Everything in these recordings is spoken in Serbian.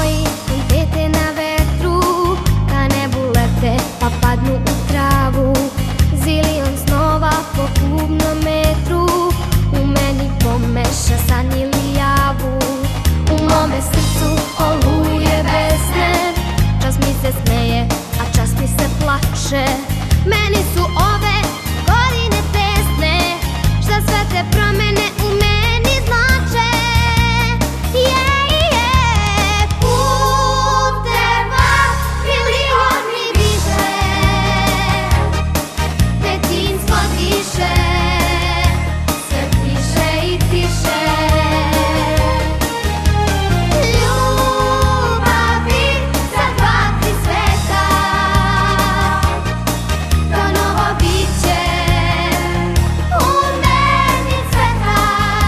moji trompete na vetru, ka nebu lete pa padnu u travu. Zilion snova po kubnom metru u meni pomeša san ili javu. U mome srcu oluje besne, čas mi se smeje, a čas mi se plače. Meni su ove godine tesne, šta sve te promene u meni znače. Puteva milion mi diže, detinjstvo diše, sve tiše i tiše. Ljubavi za dva, tri sveta, to novo biće u meni cveta.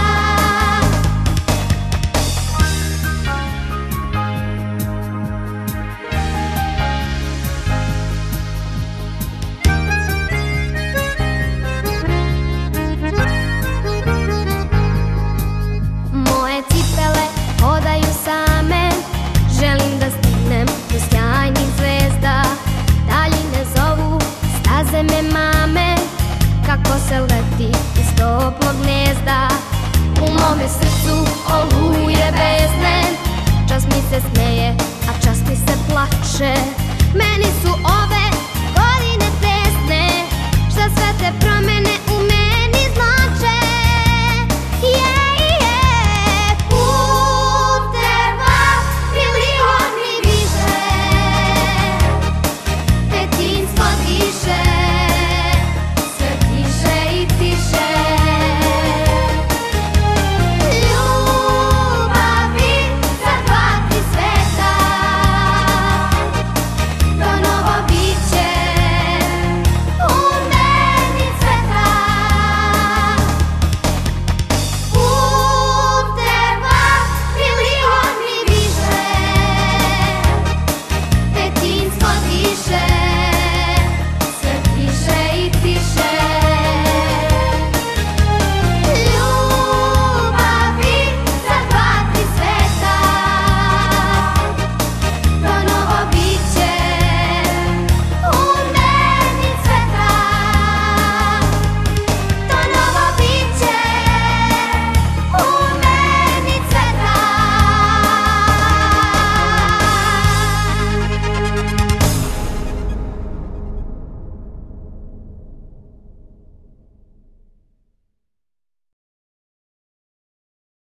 Moje cipele hodaju same, želim da stignem do sjajnih zvezda. Daljine zovu, staze me mame, kako se leti iz toplog gnezda. U mome srcu oluje bezne, čas mi se smeje, a čas mi se plače. Meni su ove godine tesne, šta sve te promene